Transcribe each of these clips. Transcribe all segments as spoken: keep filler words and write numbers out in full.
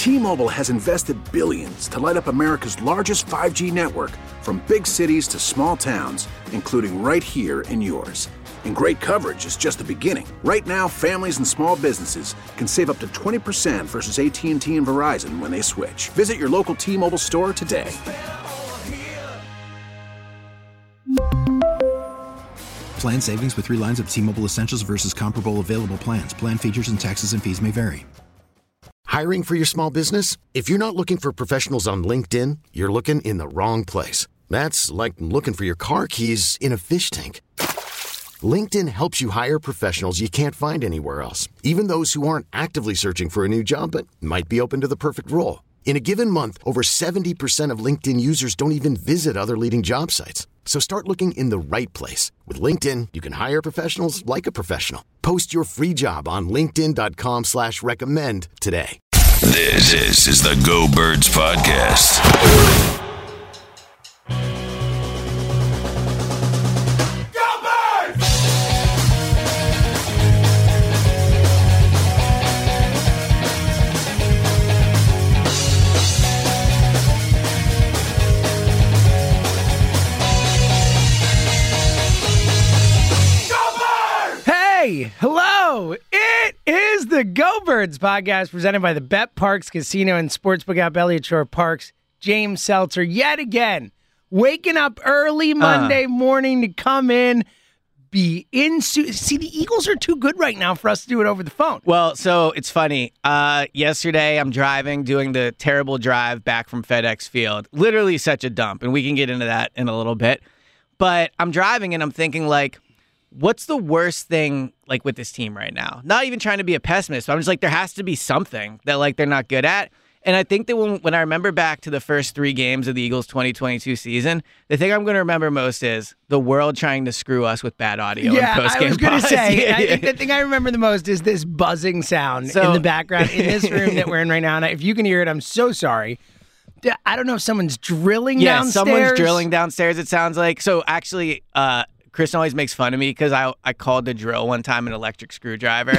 T-Mobile has invested billions to light up America's largest five G network, from big cities to small towns, including right here in yours. And great coverage is just the beginning. Right now, families and small businesses can save up to twenty percent versus A T and T and Verizon when they switch. Visit your local T-Mobile store today. Plan savings with three lines of T-Mobile Essentials versus comparable available plans. Plan features and taxes and fees may vary. Hiring for your small business? If you're not looking for professionals on LinkedIn, you're looking in the wrong place. That's like looking for your car keys in a fish tank. LinkedIn helps you hire professionals you can't find anywhere else, even those who aren't actively searching for a new job but might be open to the perfect role. In a given month, over seventy percent of LinkedIn users don't even visit other leading job sites. So start looking in the right place. With LinkedIn, you can hire professionals like a professional. Post your free job on linkedin.com slash recommend today. This, this is the Go Birds Podcast. Go Birds! Hey, hello. It is the Go Birds podcast presented by the Bet Parks Casino and Sportsbook app. Elliott Shore Parks, James Seltzer, yet again, waking up early Monday uh. morning to come in, be in. Su- See, the Eagles are too good right now for us to do it over the phone. Well, so it's funny. Uh, yesterday, I'm driving, doing the terrible drive back from FedEx Field. Literally such a dump, and we can get into that in a little bit. But I'm driving, and I'm thinking, like, what's the worst thing, like, with this team right now? Not even trying to be a pessimist, but I'm just like, there has to be something that, like, they're not good at. And I think that when, when I remember back to the first three games of the Eagles' twenty twenty-two season, the thing I'm going to remember most is the world trying to screw us with bad audio. Yeah, and post-game I was going to say, yeah, I yeah. think the thing I remember the most is this buzzing sound So, in the background in this room that we're in right now. And if you can hear it, I'm so sorry. I don't know if someone's drilling yeah, downstairs. someone's drilling downstairs, it sounds like. So actually, uh, Kristen always makes fun of me because I I called the drill one time an electric screwdriver.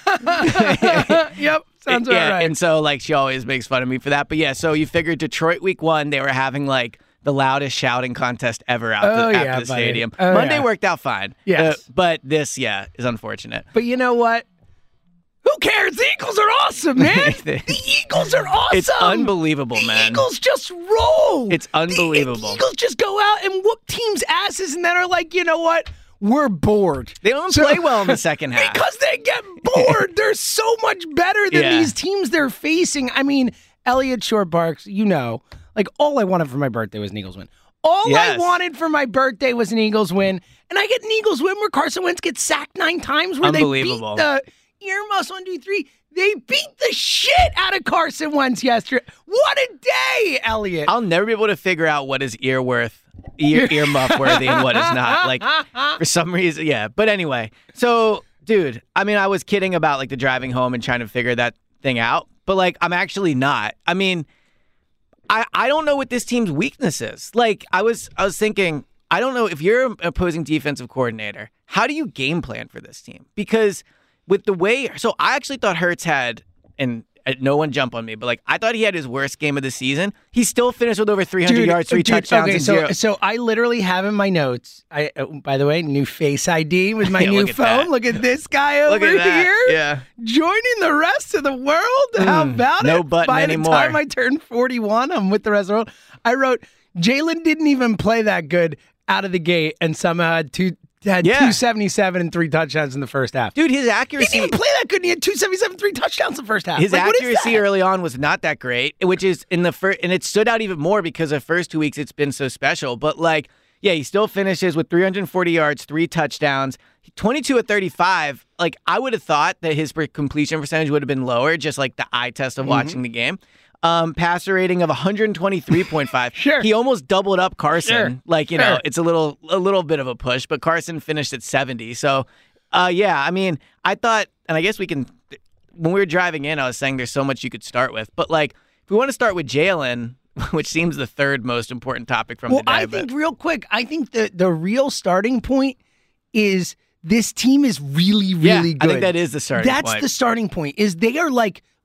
Yep, sounds about yeah, right. And so, like, she always makes fun of me for that. But yeah, so you figure Detroit week one, they were having, like, the loudest shouting contest ever out Oh, the, yeah, after the buddy. stadium. Oh, Monday yeah. worked out fine. Yes. Uh, but this, yeah, is unfortunate. But you know what? Who cares? The Eagles are awesome, man. the Eagles are awesome. It's unbelievable, the man. The Eagles just roll. It's unbelievable. The Eagles just go out and whoop teams' asses and then are like, you know what? We're bored. They don't So- play well in the second half. Because they get bored. They're so much better than Yeah. these teams they're facing. I mean, Elliott Shore Parks, you know, like, all I wanted for my birthday was an Eagles win. All Yes. I wanted for my birthday was an Eagles win. And I get an Eagles win where Carson Wentz gets sacked nine times, where they beat Unbelievable. the earmuffs one, two, three. They beat the shit out of Carson Wentz yesterday. What a day, Elliott. I'll never be able to figure out what is ear worth, ear, ear muff worthy and what is not. Like, for some reason, yeah. But anyway, so, dude, I mean, I was kidding about, like, the driving home and trying to figure that thing out. But, like, I'm actually not. I mean, I, I don't know what this team's weakness is. Like, I was I was thinking, I don't know if you're an opposing defensive coordinator, how do you game plan for this team? Because with the way, so I actually thought Hurts had, and uh, no one jump on me, but, like, I thought he had his worst game of the season. He still finished with over three hundred Dude, yards, three dude, touchdowns, okay, and so, zero. So I literally have in my notes, I uh, by the way, new Face I D with my Yeah, new look at phone. that. Look at this guy over Look at that. here. Yeah. Joining the rest of the world. How Mm, about no it? button By anymore. the time I turned forty-one, I'm with the rest of the world. I wrote, Jalen didn't even play that good out of the gate and somehow had two had Yeah. two seventy-seven and three touchdowns in the first half. Dude, his He accuracy. didn't even play that good and he had two seventy-seven, three touchdowns in the first half. His Like, what is accuracy that? early on was not that great, which is in the first, and it stood out even more because the first two weeks it's been so special. But, like, yeah, he still finishes with three hundred forty yards, three touchdowns, twenty-two at thirty-five. Like, I would have thought that his completion percentage would have been lower, just like the eye test of Mm-hmm. watching the game. Um, passer rating of one twenty-three point five. Sure. He almost doubled up Carson. Sure. Like, you know, Sure. it's a little a little bit of a push, but Carson finished at seventy. So, uh, yeah, I mean, I thought, and I guess we can, when we were driving in, I was saying there's so much you could start with. But, like, if we want to start with Jalen, which seems the third most important topic from well, the day. I but- think real quick, I think the, the real starting point is this team is really, really Yeah, good. I think that is the starting That's point. the starting point, is they are like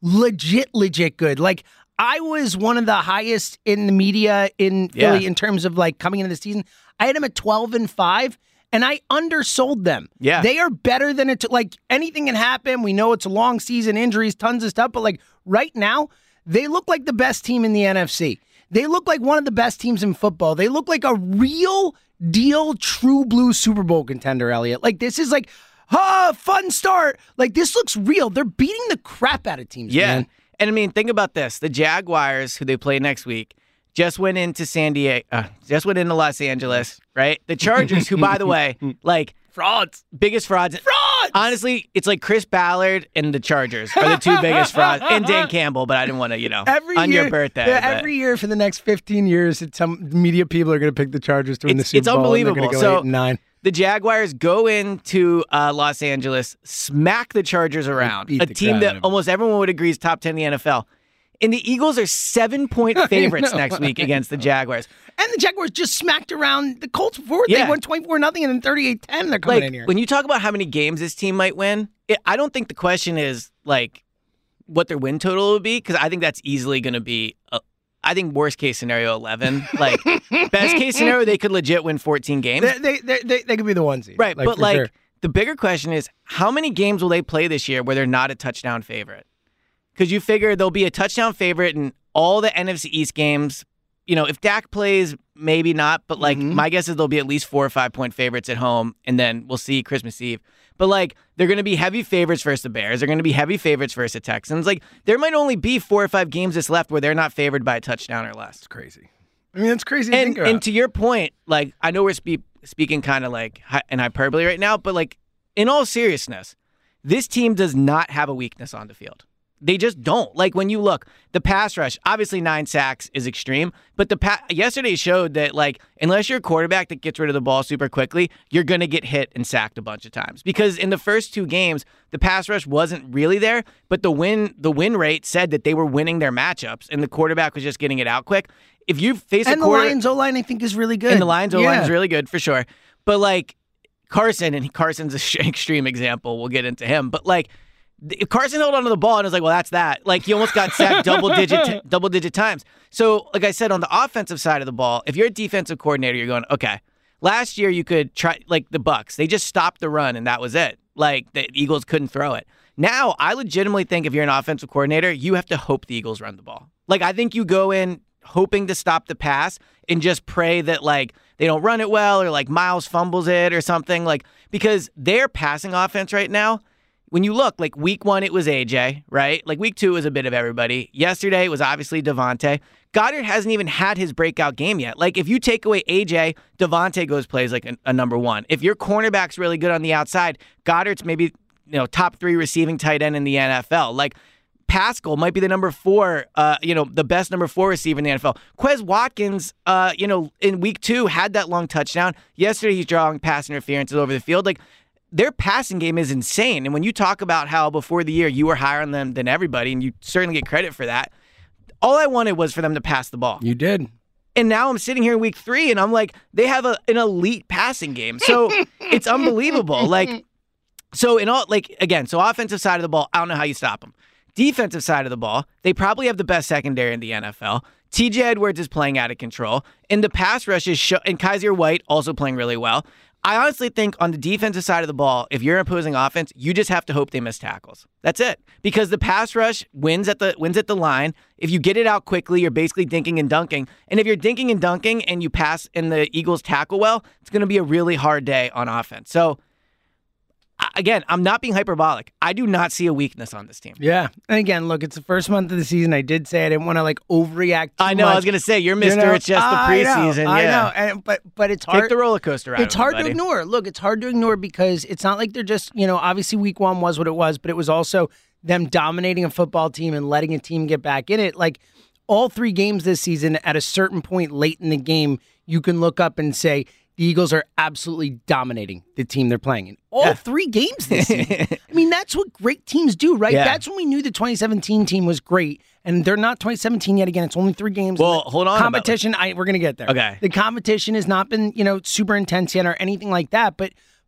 legit, legit good. Like, I was one of the highest in the media in Philly Yeah. in terms of like coming into the season. I had them at twelve and five, and I undersold them. Yeah. They are better than it. Like, anything can happen. We know it's a long season, injuries, tons of stuff. But like right now, they look like the best team in the N F C. They look like one of the best teams in football. They look like a real deal, true blue Super Bowl contender, Elliot. Like, this is like, ah, fun start. Like, this looks real. They're beating the crap out of teams, Yeah. man. And I mean, think about this. The Jaguars, who they play next week, just went into San Diego, uh, just went into Los Angeles, right? The Chargers, who, by the way, like, Frauds. biggest frauds. Frauds! Honestly, it's like Chris Ballard and the Chargers are the two biggest frauds. And Dan Campbell, but I didn't want to, you know, Every on year, your birthday. yeah, but every year for the next fifteen years, it's some media people are going to pick the Chargers to win the It's- Super it's Bowl. and unbelievable. They're going to go So- eight and nine. The Jaguars go into uh, Los Angeles, smack the Chargers around, beat a the team crap out that of them. almost everyone would agree is top ten in the N F L. And the Eagles are seven-point favorites know. next week against the Jaguars. And the Jaguars just smacked around the Colts before. Yeah. They won twenty-four nothing and then thirty-eight ten. They're coming Like, in here. when you talk about how many games this team might win, it, I don't think the question is, like, what their win total would be, because I think that's easily going to be, uh, I think worst case scenario, eleven. Like, best case scenario, they could legit win fourteen games. They, they, they, they, they could be the one seed. Right, but for like sure. the bigger question is how many games will they play this year where they're not a touchdown favorite? Because you figure they'll be a touchdown favorite in all the N F C East games. You know, if Dak plays, maybe not, but like Mm-hmm. my guess is they'll be at least four or five point favorites at home, and then we'll see Christmas Eve. But like they're going to be heavy favorites versus the Bears. They're going to be heavy favorites versus the Texans. Like there might only be four or five games that's left where they're not favored by a touchdown or less. It's crazy. I mean, it's crazy to And think about. and to your point, like I know we're spe- speaking kind of like hi- in hyperbole right now, but like in all seriousness, this team does not have a weakness on the field. They just don't. Like when you look, the pass rush, obviously nine sacks is extreme, but the pa- yesterday showed that like unless you're a quarterback that gets rid of the ball super quickly, you're going to get hit and sacked a bunch of times. Because in the first two games, the pass rush wasn't really there, but the win the win rate said that they were winning their matchups and the quarterback was just getting it out quick. If you face and a the quarter- Lions O-line, I think, is really good. and the Lions O-line Yeah. is really good for sure. But like Carson, and Carson's an extreme example. We'll get into him. But like if Carson held onto the ball and was like, well, that's that. Like he almost got sacked double digit double digit times. So like I said, on the offensive side of the ball, if you're a defensive coordinator, you're going, okay, last year you could try like the Bucks. They just stopped the run and that was it. Like the Eagles couldn't throw it. Now I legitimately think if you're an offensive coordinator, you have to hope the Eagles run the ball. Like I think you go in hoping to stop the pass and just pray that like they don't run it well or like Miles fumbles it or something, like because their passing offense right now, when you look, like week one it was A J, right? Like week two it was a bit of everybody. Yesterday it was obviously Devontae. Goddard hasn't even had his breakout game yet. Like if you take away A J, Devontae goes plays like a, a number one. If your cornerback's really good on the outside, Goddard's maybe you know top three receiving tight end in the N F L. Like Pascal might be the number four, uh, you know, the best number four receiver in the N F L. Quez Watkins, uh, you know, in week two had that long touchdown. Yesterday he's drawing pass interferences over the field. Like their passing game is insane. And when you talk about how before the year you were higher on them than everybody, and you certainly get credit for that, all I wanted was for them to pass the ball. You did. And now I'm sitting here in week three, and I'm like, they have a, an elite passing game. So it's unbelievable. Like, so in all, like, again, so offensive side of the ball, I don't know how you stop them. Defensive side of the ball, they probably have the best secondary in the N F L. T J Edwards is playing out of control. And the pass rush is, show, and Kaiser White also playing really well. I honestly think on the defensive side of the ball, if you're opposing offense, you just have to hope they miss tackles. That's it. Because the pass rush wins at the wins at the line. If you get it out quickly, you're basically dinking and dunking. And if you're dinking and dunking and you pass and the Eagles tackle well, it's going to be a really hard day on offense. So, again, I'm not being hyperbolic. I do not see a weakness on this team. Yeah. And again, look, it's the first month of the season. I did say I didn't want to like overreact too I know. much. I was going to say, you're Mister You know, It's just the I know, preseason. I yeah. know. And, but, but it's hard. Take the roller coaster ride. It's hard everybody. to ignore. Look, it's hard to ignore because it's not like they're just, you know, obviously week one was what it was, but it was also them dominating a football team and letting a team get back in it. Like all three games this season, at a certain point late in the game, you can look up and say, the Eagles are absolutely dominating the team they're playing in. All Yeah. three games this season. I mean, that's what great teams do, right? Yeah. That's when we knew the twenty seventeen team was great, and they're not twenty seventeen yet. Again, it's only three games. Well, And the hold on about- Competition, I, we're going to get there. Okay. The competition has not been, you know, super intense yet or anything like that, but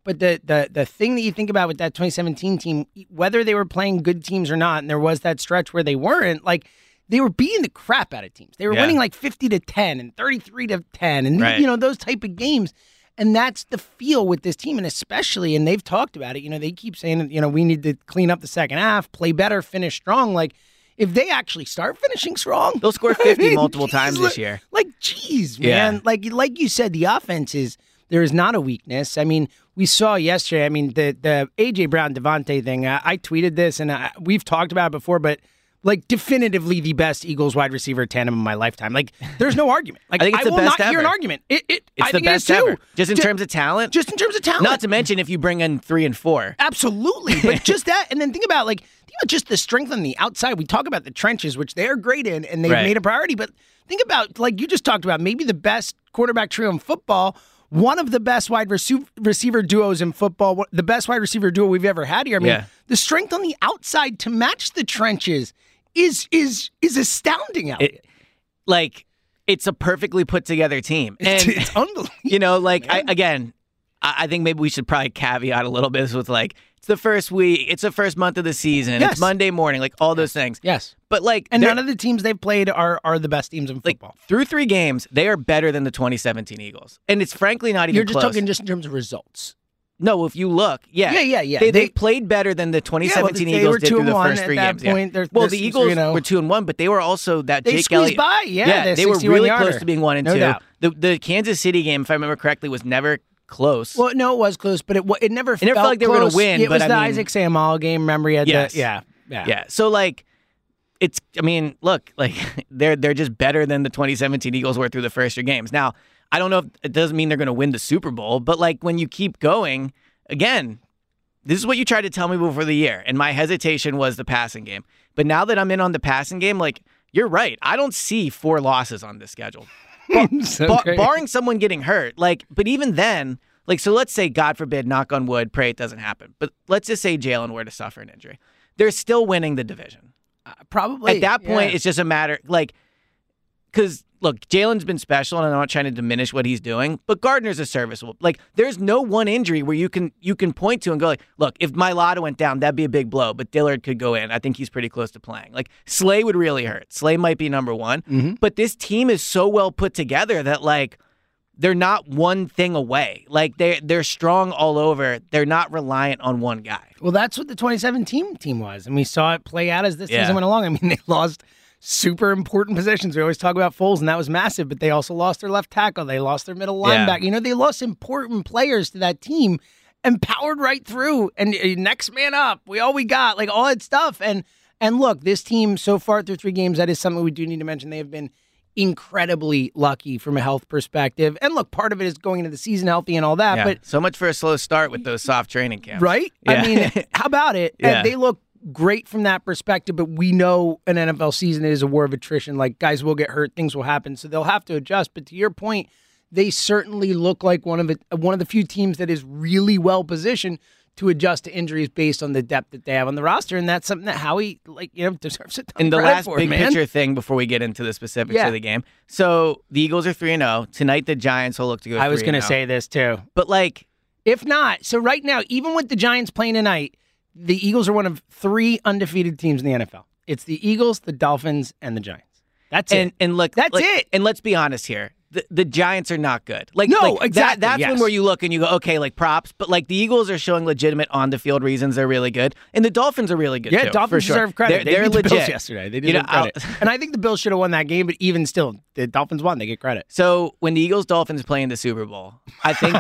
But the, the the thing that you think about with that twenty seventeen team, whether they were playing good teams or not, and there was that stretch where they weren't, like, they were beating the crap out of teams. They were Yeah. winning like fifty to ten and thirty-three to ten and, Right. you know, those type of games. And that's the feel with this team, and especially, and they've talked about it, you know, they keep saying, you know, we need to clean up the second half, play better, finish strong. Like, if they actually start finishing strong, They'll score fifty I mean, multiple geez, times like, this year. Like, geez, Yeah. man. Like, like you said, the offense is, there is not a weakness. I mean, we saw yesterday, I mean, the the A J. Brown, Devontae thing, I, I tweeted this, and I, we've talked about it before, but like definitively the best Eagles wide receiver tandem in my lifetime. Like, there's no argument. Like, I think it's the will best not hear an ever. argument. It, it, It's I the think best it is too. ever. Just in Ju- terms of talent. Just in terms of talent. Not to mention if you bring in three and four. Absolutely. But just that, and then think about like think about just the strength on the outside. We talk about the trenches, which they're great in, and they've Right. made a priority. But think about, like you just talked about, maybe the best quarterback trio in football, one of the best wide rece- receiver duos in football, what- the best wide receiver duo we've ever had here. I mean, Yeah. the strength on the outside to match the trenches is is is astounding out It, like, it's a perfectly put together team. It's, And, it's unbelievable. you know, like, I, again, I, I think maybe we should probably caveat a little bit with, like, it's the first week, it's the first month of the season, Yes. it's Monday morning, like, all those things. Yes. But, like, And they're- none of the teams they've played are are the best teams in like, football. through three games, they are better than the twenty seventeen Eagles. And it's frankly not even You're just close. talking just in terms of results. No, if you look, yeah. Yeah, yeah, yeah. They, they They- played better than the twenty seventeen Yeah, well, they Eagles were did two through and the one first at three that games. yeah. point. They're- well, they're- the Eagles you know- were two and one, but they were also that They Jake squeezed Elliott. by, yeah, the they were sixty-one really yarder. close to being one and No two. doubt. The the Kansas City game, if I remember correctly, was never close. Well, no, it was close, but it wa- it never It never felt felt like they were gonna close. win, It but was I the mean- Isaac Samuel game. Remember, he had Yes. the yeah, yeah, yeah. So like, it's. I mean, look, like they're they're just better than the twenty seventeen Eagles were through the first three games. Now, I don't know if it doesn't mean they're going to win the Super Bowl, but like when you keep going, again. This is what you tried to tell me before the year, and my hesitation was the passing game. But now that I'm in on the passing game, like, you're right. I don't see four losses on this schedule. Ba- So ba- great. barring someone getting hurt. Like, but even then, like, so let's say, God forbid, knock on wood, pray it doesn't happen. But let's just say Jalen were to suffer an injury. They're still winning the division. probably At that point, yeah. it's just a matter, like, because, look, Jalen's been special, and I'm not trying to diminish what he's doing, but Gardner's a serviceable. Like, there's no one injury where you can you can point to and go, like, look, if Mailata went down, that'd be a big blow, but Dillard could go in. I think he's pretty close to playing. Like, Slay would really hurt. Slay might be number one, Mm-hmm. but this team is so well put together that, like, they're not one thing away. Like, they they're strong all over. They're not reliant on one guy. Well, that's what the twenty seventeen team was, and we saw it play out as this Yeah. season went along. I mean, they lost super important positions. We always talk about Foles, and that was massive, but they also lost their left tackle. They lost their middle Yeah. linebacker. You know, they lost important players to that team and powered right through. And uh, next man up, we all we got, like all that stuff. And and look, this team so far through three games, that is something we do need to mention. They have been incredibly lucky from a health perspective. And look, part of it is going into the season healthy and all that, Yeah. but so much for a slow start with those soft training camps. right? Yeah. I mean, how about it? Yeah. And they look great from that perspective, but we know an N F L season is a war of attrition. Like, guys will get hurt, things will happen, so they'll have to adjust. But to your point, they certainly look like one of it, one of the few teams that is really well positioned to adjust to injuries based on the depth that they have on the roster, and that's something that Howie, like, you know, deserves a ton And the of credit last for, big man. picture thing before we get into the specifics Yeah. of the game. So the Eagles are three and zero tonight. The Giants will look to go. I was going to say this too. but like, If not, so right now, even with the Giants playing tonight, the Eagles are one of three undefeated teams in the N F L. It's the Eagles, the Dolphins, and the Giants. That's and it. and look, That's like- it. And let's be honest here. The, the Giants are not good. Like, No, like, that- exactly, that's yes. when where you look and you go, okay, like props. But like the Eagles are showing legitimate on the field reasons they're really good, and the Dolphins are really good Yeah, too. Dolphins for sure. deserve credit. They're, they they're beat the legit Bills yesterday. They You deserve know, I'll- credit. And I think the Bills should have won that game, but even still, the Dolphins won. They get credit. So when the Eagles Dolphins play in the Super Bowl, I think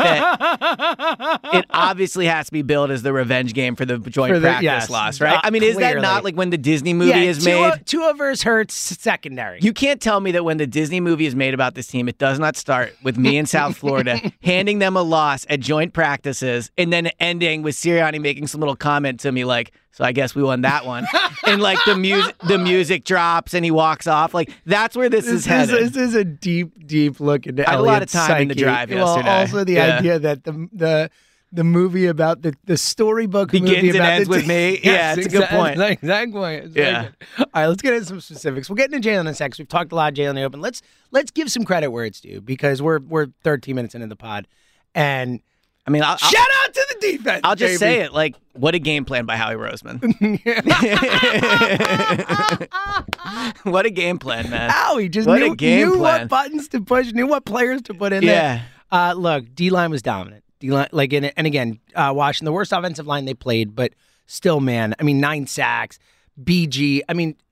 that it obviously has to be billed as the revenge game for the joint For the- practice yes. loss, right? Uh, I mean, is that clearly. not like when the Disney movie yeah, is Tua, made? Tua versus Hurts, secondary. You can't tell me that when the Disney movie is made about this team, it does not start with me in South Florida handing them a loss at joint practices and then ending with Sirianni making some little comment to me like, so I guess we won that one. And like the music the music drops and he walks off. Like that's where this, This is is, headed. this is a deep, deep look into I had a lot of Elliot's time in the psyche. drive Well, yesterday. also the Yeah. idea that the the the movie about the the storybook Begins movie and about ends the, with me. Yes, Yeah, it's a good exactly, point. That's exact point. It's very Yeah. good. All right, let's get into some specifics. We'll get into Jalen in a sec. 'Cause we've talked a lot of Jalen in the open. Let's let's give some credit where it's due because we're we're thirteen minutes into the pod, and I mean, I'll, Shout I'll, out to the defense. I'll just baby. say it. Like, what a game plan by Howie Roseman. What a game plan, man. Howie just What a knew, game knew plan. what buttons to push, knew what players to put in Yeah. there. Uh, look, D-line was dominant. D-line, like, in, and again, uh, Washington, the worst offensive line they played, but still, man, I mean, nine sacks, B G. I mean,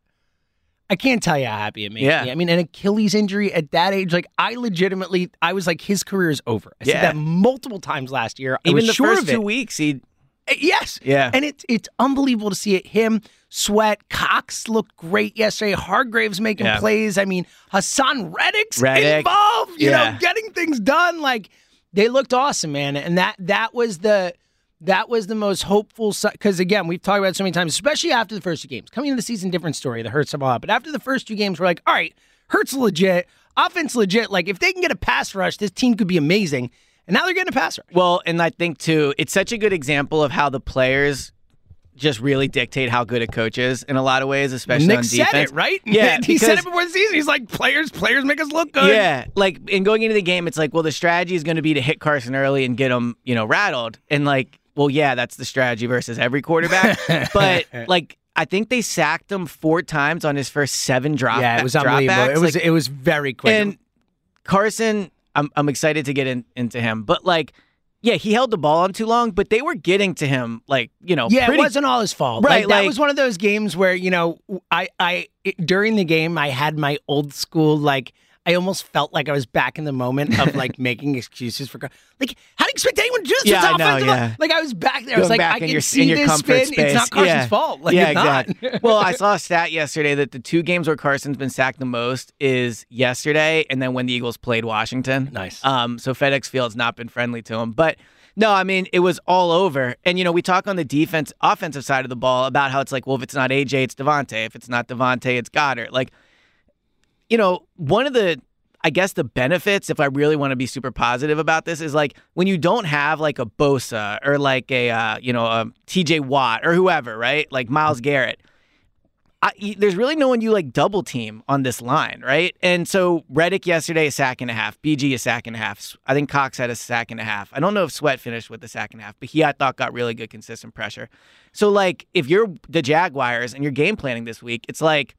I can't tell you how happy it made Yeah. me. I mean, an Achilles injury at that age, like, I legitimately, I was like, his career is over. I said Yeah. that multiple times last year. I Even was the sure first of it. two weeks, he Yes. Yeah. And it's it's unbelievable to see it. Him, Sweat, Cox looked great yesterday. Hargraves making Yeah. plays. I mean, Hassan Reddick's Reddick. involved, you Yeah. know, getting things done. Like, they looked awesome, man. And that that was the that was the most hopeful, because again, we've talked about it so many times, especially after the first two games. Coming into the season, different story. The Hurts have all out. But after the first two games, we're like, all right, Hurts legit, offense legit. Like, if they can get a pass rush, this team could be amazing. And now they're getting a pass rush. Well, and I think, too, it's such a good example of how the players just really dictate how good a coach is in a lot of ways, especially Nick on said defense. it, right? Yeah, he said because- it before the season. He's like, players, players make us look good. Yeah, like, in going into the game, it's like, well, the strategy is going to be to hit Carson early and get him, you know, rattled. And, like, well, yeah, that's the strategy versus every quarterback. But, like, I think they sacked him four times on his first seven drop Yeah, it was dropbacks. unbelievable. It was Like, it was very quick. and Carson, I'm I'm excited to get in, into him, but like, yeah, he held the ball on too long, but they were getting to him, like, you know, yeah, pretty, it wasn't all his fault. Right, Like, that like- was one of those games where, you know, I I it, during the game I had my old school, like, I almost felt like I was back in the moment of like making excuses for, like, how do you expect anyone to do this? Yeah, It's I know, offensive line. yeah. Like, I was back there. I was Going like, back I in can your- see in your this comfort spin. It's not space. Carson's Yeah. fault. Like, yeah, it's not. exactly. Well, I saw a stat yesterday that the two games where Carson's been sacked the most is yesterday and then when the Eagles played Washington. Nice. Um, so FedEx Field's not been friendly to him, but. No, I mean, it was all over. And, you know, we talk on the defense, offensive side of the ball about how it's like, well, if it's not A J, it's Devontae. If it's not Devontae, it's Goddard. Like, you know, one of the, I guess the benefits, if I really want to be super positive about this, is like when you don't have like a Bosa or like a, uh, you know, a T J Watt or whoever, right? Like Myles Garrett. I, there's really no one you like double team on this line, right? And so Reddick yesterday, a sack and a half. B G, a sack and a half. I think Cox had a sack and a half. I don't know if Sweat finished with a sack and a half, but he, I thought, got really good consistent pressure. So, like, if you're the Jaguars and you're game planning this week, it's like,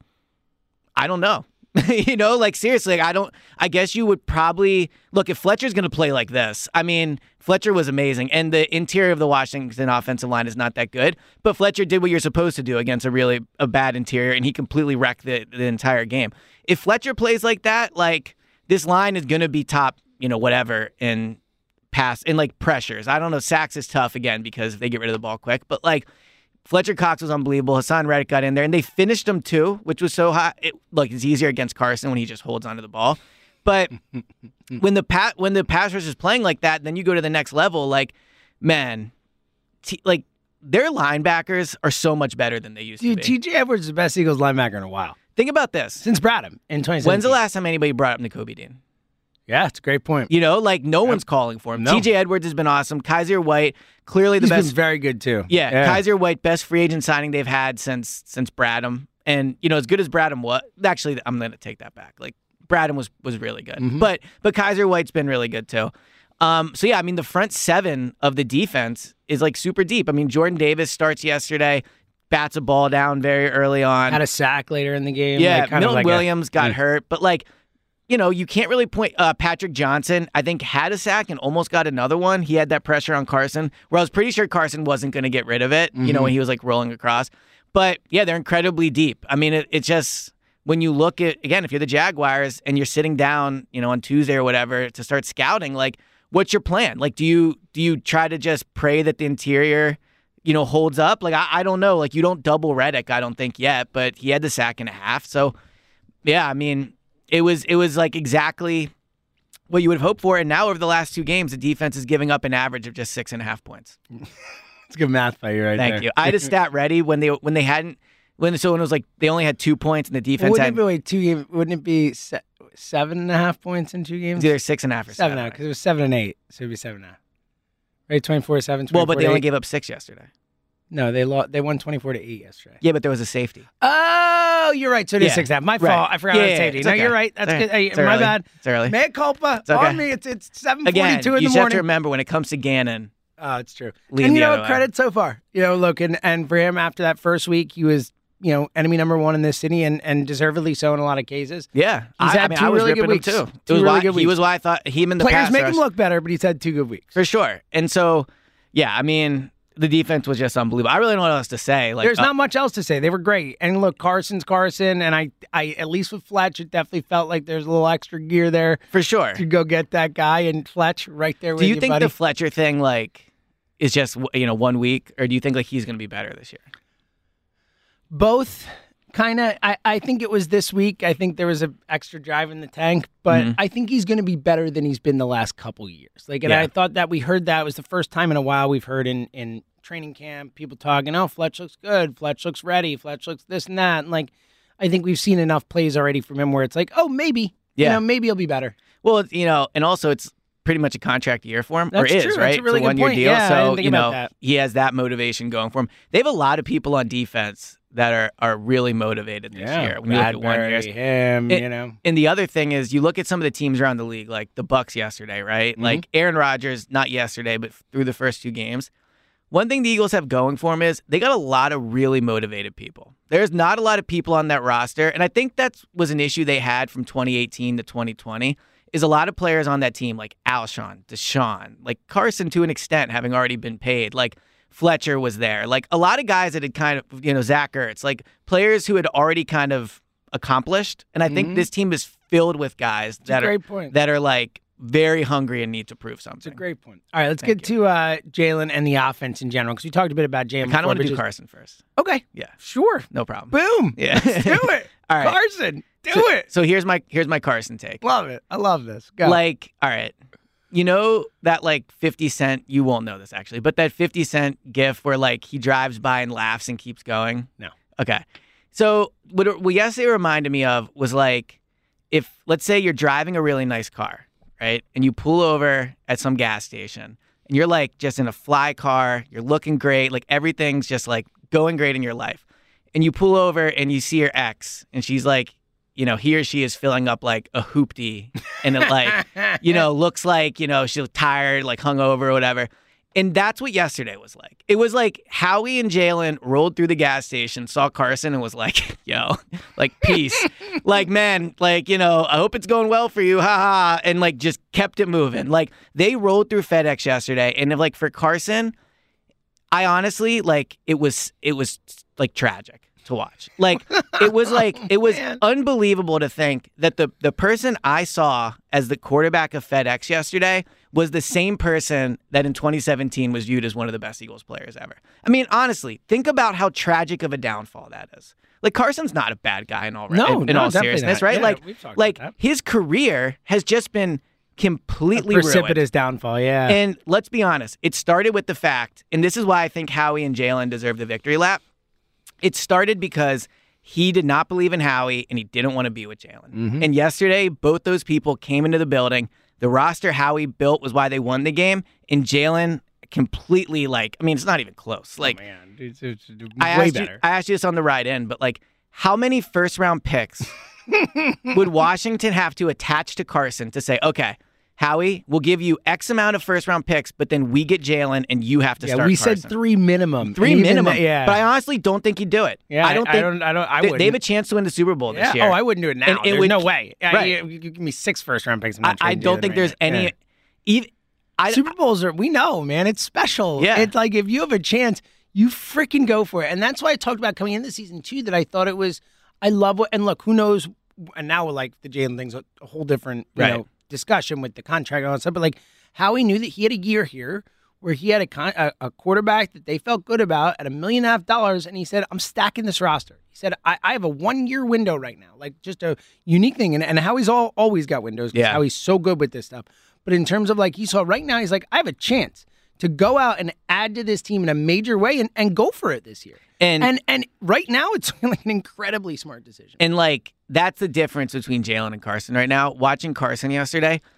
I don't know. You know, like, seriously, like, I don't, I guess you would probably, look, if Fletcher's going to play like this, I mean, Fletcher was amazing, and the interior of the Washington offensive line is not that good, but Fletcher did what you're supposed to do against a really, a bad interior, and he completely wrecked the, the entire game. If Fletcher plays like that, like, this line is going to be top, you know, whatever, in pass, in, like, pressures. I don't know, sacks is tough, again, because they get rid of the ball quick, but, like, Fletcher Cox was unbelievable. Hassan Reddick got in there, and they finished him too, which was so hot. It, look, it's easier against Carson when he just holds onto the ball. But when the pa- when the pass rush is playing like that, then you go to the next level. Like, man, t- like their linebackers are so much better than they used Dude, to be. T J Edwards is the best Eagles linebacker in a while. Think about this. Since Bradham in twenty seventeen. When's the last time anybody brought up Nakobe Dean? Yeah, it's a great point. You know, like no one's calling for him. No. T J Edwards has been awesome. Kaiser White, clearly the He's best. been very good, too. Yeah, Kaiser White, best free agent signing they've had since since Bradham. And, you know, as good as Bradham was, actually, I'm going to take that back. Like, Bradham was was really good. Mm-hmm. But but Kaiser White's been really good, too. Um, so, yeah, I mean, the front seven of the defense is, like, super deep. I mean, Jordan Davis starts yesterday, bats a ball down very early on. Had a sack later in the game. Yeah, like, kind Milton of like Williams a, got yeah. hurt. But, like, you know, you can't really point. Uh, Patrick Johnson, I think, had a sack and almost got another one. He had that pressure on Carson, where I was pretty sure Carson wasn't going to get rid of it, you know, when he was like rolling across. But yeah, they're incredibly deep. I mean, it, it's just when you look at, again, if you're the Jaguars and you're sitting down, you know, on Tuesday or whatever to start scouting, like, what's your plan? Like, do you do you try to just pray that the interior, you know, holds up? Like, I, I don't know. Like, you don't double Reddick, I don't think yet, but he had the sack and a half. So, yeah, I mean, It was it was like exactly what you would have hoped for. And now over the last two games, the defense is giving up an average of just six and a half points. It's good math by you right Thank there. you. I had a stat ready when they when they hadn't when so when it was like they only had two points and the defense Wouldn't had it be wait, two games? Wouldn't it be se- seven and a half points in two it games? was either six and a half or seven seven. and a half right? because it was seven and eight, so it'd be seven and a half. Right, twenty-four seven. Well, but they only eight. gave up six yesterday. No, they lost. They won twenty-four to eight yesterday. Yeah, but there was a safety. Oh, you're right. So it is Yeah. six and a half. My Right. fault. I forgot Yeah, about yeah, safety. it's No, okay. you're right. That's It's good. Hey, it's my early. bad. It's early. Mea culpa It's okay. on me. It's it's seven Again, forty-two in you the just have morning. to remember when it comes to Gannon. Oh, it's true. Lean and you the know other what? way. Credit so far. You know, look, and, and for him after that first week, he was, you know, enemy number one in this city and, and deservedly so in a lot of cases. Yeah, He's I, had I mean, two I was really good ripping him weeks. too. Two it was really why, good he weeks. was why I thought him and the Players pass make rush- him look better, but he's had two good weeks. for sure. And so, yeah, I mean, the defense was just unbelievable. I really don't know what else to say. Like, There's uh, not much else to say. They were great. And look, Carson's Carson, and I, I at least with Fletch, it definitely felt like there's a little extra gear there for sure. to go get that guy and Fletch right there with Do you you, think buddy. the Fletcher thing like is just you know one week, or do you think like he's going to be better this year? Both kind of. I, I think it was this week. I think there was an extra drive in the tank, but Mhm. I think he's going to be better than he's been the last couple years. Like, and Yeah. I thought that we heard that it was the first time in a while we've heard in in training camp people talking. Oh, Fletch looks good. Fletch looks ready. Fletch looks this and that. And like, I think we've seen enough plays already from him where it's like, oh, maybe. Yeah. You know, maybe he'll be better. Well, you know, and also it's pretty much a contract year for him, That's or is true. That's right? a really it's a good one-year point. deal, Yeah, I so didn't think you about know that. he has that motivation going for him. They have a lot of people on defense that are are really motivated this year. When you look at one Bradbury, years. him, It- you know. And the other thing is, you look at some of the teams around the league, like the Bucks yesterday, right? Mm-hmm. Like Aaron Rodgers, not yesterday, but through the first two games. One thing the Eagles have going for them is they got a lot of really motivated people. There's not a lot of people on that roster, and I think that was an issue they had from twenty eighteen to twenty twenty, is a lot of players on that team, like Alshon, Deshaun, like Carson to an extent, having already been paid. Like Fletcher was there. Like a lot of guys that had kind of, you know, Zach Ertz, like players who had already kind of accomplished. And I think Mhm. this team is filled with guys a that are great point. that are like very hungry and need to prove It's a something. great point. All right, let's Thank get to uh, Jalen and the offense in general because we talked a bit about Jalen. I kind of before, want to but do just- Carson first. Okay, Yeah, sure. no problem. Boom. Yeah. Let's do it. All right. Carson, do so, it. So here's my here's my Carson take. Love it. I love this. Go. Like, all right, you know that like fifty Cent, you won't know this actually, but that fifty Cent gif where like he drives by and laughs and keeps going? No. Okay. So what, it- what yesterday reminded me of was like, if let's say you're driving a really nice car, right? And you pull over at some gas station and you're like just in a fly car, you're looking great, like everything's just like going great in your life. And you pull over and you see your ex and she's like, you know, he or she is filling up like a hoopty and it like, you know, looks like, you know, she's tired, like hungover or whatever. And that's what yesterday was like. It was like Howie and Jalen rolled through the gas station, saw Carson and was like, yo, like, peace. Like, man, like, you know, I hope it's going well for you. Ha ha. And like just kept it moving. Like they rolled through FedEx yesterday. And like for Carson, I honestly like it was it was like tragic to watch. Like it was like it was Man. unbelievable to think that the the person I saw as the quarterback of FedEx yesterday was the same person that in twenty seventeen was viewed as one of the best Eagles players ever. I mean, honestly, think about how tragic of a downfall that is. Like Carson's not a bad guy in all No, in, in no, all definitely seriousness, not. right? Yeah, like we've talked like about that. his career has just been completely ruined. precipitous downfall. Yeah. And let's be honest, it started with the fact, and this is why I think Howie and Jalen deserve the victory lap. It started because he did not believe in Howie and he didn't want to be with Jalen. Mm-hmm. And yesterday, both those people came into the building. The roster Howie built was why they won the game, and Jalen completely like, I mean, it's not even close. Like, oh, man, it's, it's, it's I way asked better. you, I asked you this on the ride in, but like, how many first round picks would Washington have to attach to Carson to say, okay, Howie, we'll give you X amount of first round picks, but then we get Jalen and you have to yeah, start we Carson. said three minimum. Three And even minimum. that- yeah. But I honestly don't think he'd do it. yeah, I don't think I don't. I don't. I they, wouldn't. they have a chance to win the Super Bowl yeah. this year. Oh, I wouldn't do it now. And it There's would- no way. I- right. you, you give me six first round picks. I'm I, not I trading don't Jalen think right there's now. any. Yeah. Even, I, Super Bowls are, we know, man, it's special. Yeah. It's like if you have a chance, you freaking go for it. And that's why I talked about coming into the season too, that I thought it was, I love what, and look, who knows, and now like the Jalen thing's a, a whole different, you Right. know, discussion with the contract and all that stuff, but like how he knew that he had a year here where he had a, con- a, a quarterback that they felt good about at a million and a half dollars, and he said, I'm stacking this roster. He said, I, I have a one-year window right now, like just a unique thing, and, and how he's all, always got windows, 'cause Yeah. how he's so good with this stuff. But in terms of like he saw right now, he's like, I have a chance to go out and add to this team in a major way and, and go for it this year. And- and and right now, it's like an incredibly smart decision. And like that's the difference between Jalen and Carson right now. Watching Carson yesterday,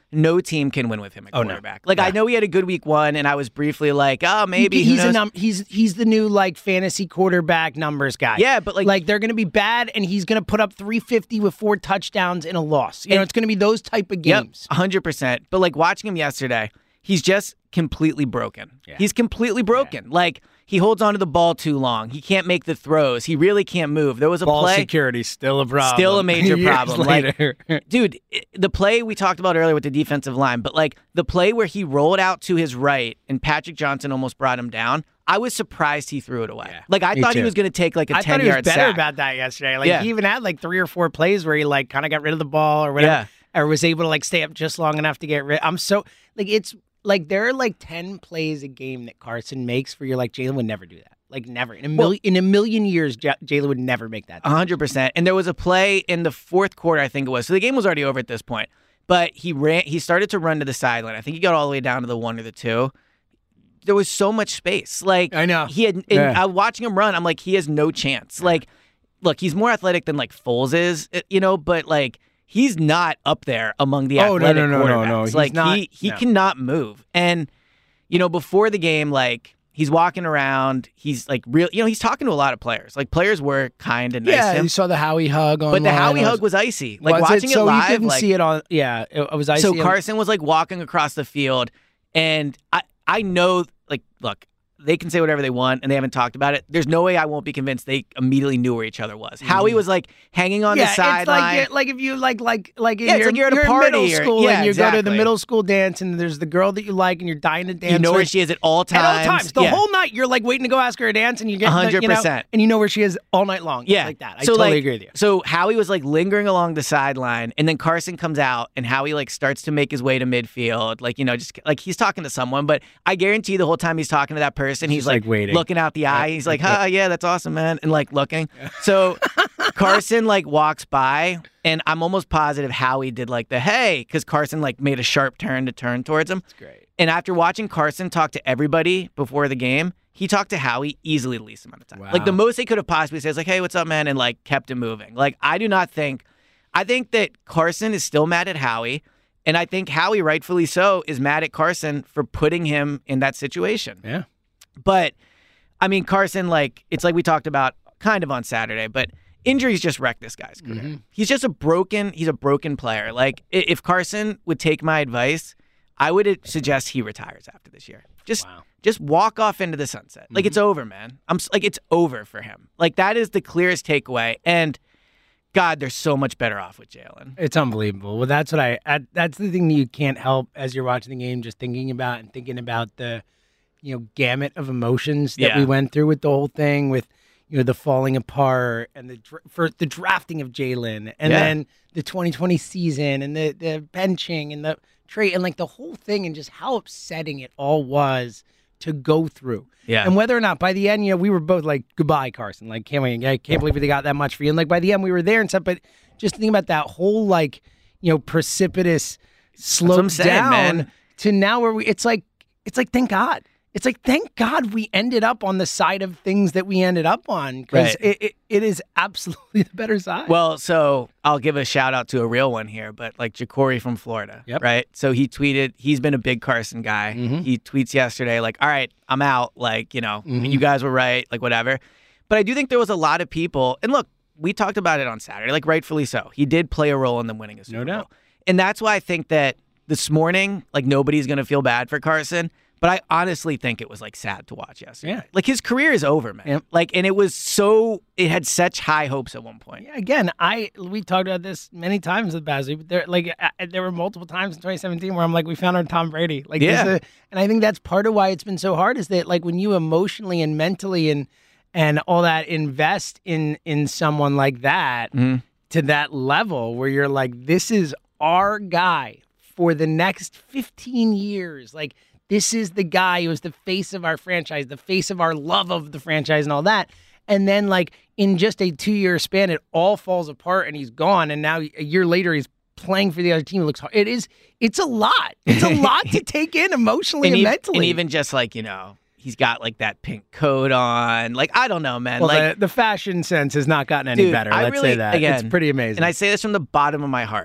no team can win with him at Oh, no. quarterback. Like, Yeah. I know he had a good week one, and I was briefly like, oh, maybe. He- who he's a knows? num- he's he's the new like fantasy quarterback numbers guy. Yeah, but, like- like they're going to be bad, and he's going to put up three fifty with four touchdowns in a loss. You know, And- it's going to be those type of Yep, games. one hundred percent. But, like, watching him yesterday, he's just completely broken. Yeah. He's completely broken. Like, he holds onto the ball too long. He can't make the throws. He really can't move. There was a Ball play. security still a problem. Still a major Years problem. Like, later. dude, i- the play we talked about earlier with the defensive line, but like the play where he rolled out to his right and Patrick Johnson almost brought him down, I was surprised he threw it away. Yeah, like I me thought he too. was going to take like a I thought ten he was yard better sack. about that yesterday. Like Yeah. he even had like three or four plays where he like kind of got rid of the ball or whatever, or was able to like stay up just long enough to get rid. I'm so like it's like there are like ten plays a game that Carson makes where you're like Jalen would never do that. Like never in a million in a million years, J- Jalen would never make that. A hundred percent. And there was a play in the fourth quarter, I think it was. So the game was already over at this point. But he ran. He started to run to the sideline. I think he got all the way down to the one or the two. There was so much space. Like I know. he had. And Yeah. I was watching him run. I'm like, he has no chance. Like, look, he's more athletic than like Foles is, uh, you know. But like, he's not up there among the Oh, no, athletic no, no, no, quarterbacks. no. He's Like not- he he no. cannot move. And you know, before the game, like. He's walking around. He's like real, you know. He's talking to a lot of players. Like players were kind and nice to Yeah, him. you saw the Howie hug on. But the Howie hug was icy. Like was watching it, so it live, you didn't like, see it on. Yeah, it, it was icy. so on- Carson was like walking across the field, and I I know like look, they can say whatever they want, and they haven't talked about it. There's no way I won't be convinced they immediately knew where each other was. Howie was like hanging on yeah, the sideline. it's like you're- like if you like like like Yeah, it's you're, like you're at a in party middle or- school yeah, and you go to the exactly. middle school dance and there's the girl that you like and you're dying to dance. you know where with. she is at all times. At all times, the Yeah. whole night, you're like waiting to go ask her to dance, and you get one hundred you know, percent. and you know where she is all night long. It's Yeah, like that. I so, totally like, agree with you. So Howie was like lingering along the sideline, and then Carson comes out, and Howie like starts to make his way to midfield, like you know, just like he's talking to someone. But I guarantee the whole time he's talking to that person, he's just, like, like, waiting. looking out the eye. He's like, "Ah, yeah, that's awesome, man," and like looking. So Carson like walks by, and I'm almost positive Howie did like the hey, because Carson like made a sharp turn to turn towards him. That's great. And after watching Carson talk to everybody before the game, he talked to Howie easily the least amount of time. Wow. Like the most they could have possibly said is like, hey, what's up, man? And like kept him moving. Like I do not think, I think that Carson is still mad at Howie. And I think Howie, rightfully so, is mad at Carson for putting him in that situation. Yeah. But I mean, Carson, like, it's like we talked about kind of on Saturday, but injuries just wreck this guy's career. Mm-hmm. He's just a broken, he's a broken player. Like, i- if Carson would take my advice, I would suggest he retires after this year. Just, Wow. just walk off into the sunset. Like, Mm-hmm. it's over, man. I'm s- like, it's over for him. Like, that is the clearest takeaway. And God, they're so much better off with Jalen. It's unbelievable. Well, that's what I, I. That's the thing that you can't help as you're watching the game, just thinking about and thinking about the, you know, gamut of emotions that Yeah. we went through with the whole thing, with you know the falling apart and the dr- for the drafting of Jalen, and Yeah. then the twenty twenty season and the the benching and the trade and like the whole thing and just how upsetting it all was to go through. Yeah. And whether or not by the end, you know, we were both like, goodbye, Carson. Like, can't wait. I can't believe they got that much for you. And like by the end, we were there and stuff. But just think about that whole like, you know, precipitous slope I'm saying, down man. to now where we. It's like, it's like, thank God. It's like, thank God we ended up on the side of things that we ended up on because Right. it, it, it is absolutely the better side. Well, so I'll give a shout out to a real one here, but like Jacory from Florida, Yep. right? So he tweeted, he's been a big Carson guy. Mhm. He tweets yesterday, like, all right, I'm out. Like, you know, Mhm. you guys were right, like, whatever. But I do think there was a lot of people, and look, we talked about it on Saturday, like, rightfully so. He did play a role in them winning a Super No doubt. Bowl. And that's why I think that this morning, like, nobody's going to feel bad for Carson. But I honestly think it was like sad to watch yesterday. Yeah. Like his career is over, man. Yep. Like, and it was so, it had such high hopes at one point. Yeah, again, I we talked about this many times with Basley. But there, like, uh, there were multiple times in twenty seventeen where I'm like, we found our Tom Brady. Like, Yeah. this is- and I think that's part of why it's been so hard is that like when you emotionally and mentally and and all that invest in in someone like that Mhm. to that level where you're like, this is our guy for the next fifteen years, like. This is the guy who is the face of our franchise, the face of our love of the franchise and all that. And then, like, in just a two-year span, it all falls apart and he's gone. And now a year later, he's playing for the other team. It looks hard. It is, it's a lot. It's a lot to take in emotionally and, and, ev- mentally. and even just like, you know, he's got like that pink coat on. Like, I don't know, man. well, like, the, the fashion sense has not gotten any dude, better. I Let's really, say that. Again, it's pretty amazing. And I say this from the bottom of my heart.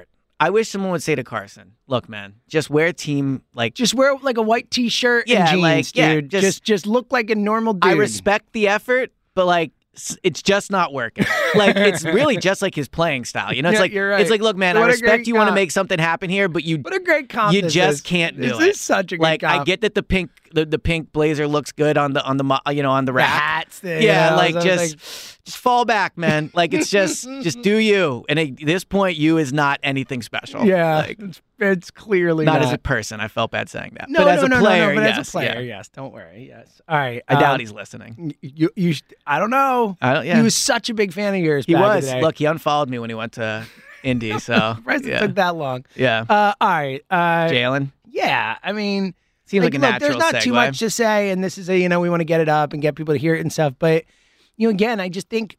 I wish someone would say to Carson, look, man, just wear team like Just wear like a white T-shirt Yeah, and jeans, like, yeah, dude. just- just, just look like a normal dude. I respect the effort, but like s- it's just not working. Like it's really just like his playing style. You know, it's Yeah, like you're right. it's like, look, man, What I a respect great you want to comp. make something happen here, but you What a great comp you this just is. can't do this it. is such a good like I comp. get that the pink the, the pink blazer looks good on the on the mo- you know on the the rack. hats. The, Yeah, you know, like those just things. just fall back, man. Like it's just just do you. And at this point, you is not anything special. Yeah, Like, it's, it's clearly not not, as a person. I felt bad saying that. No, but no, as a no, player, no, no, but yes, as a player, yeah. yes. Don't worry. Yes. All right. I doubt um, he's listening. y- You, you, sh- I don't know. I don't, yeah. He was such a big fan of yours. He back in was. the day. Look, he unfollowed me when he went to Indy. So Surprised yeah, it took that long. yeah. Uh, all right. Uh, Jalen yeah. I mean, seems like, a look, natural there's not segue. too much to say, and this is a you know we want to get it up and get people to hear it and stuff. But you know, again, I just think,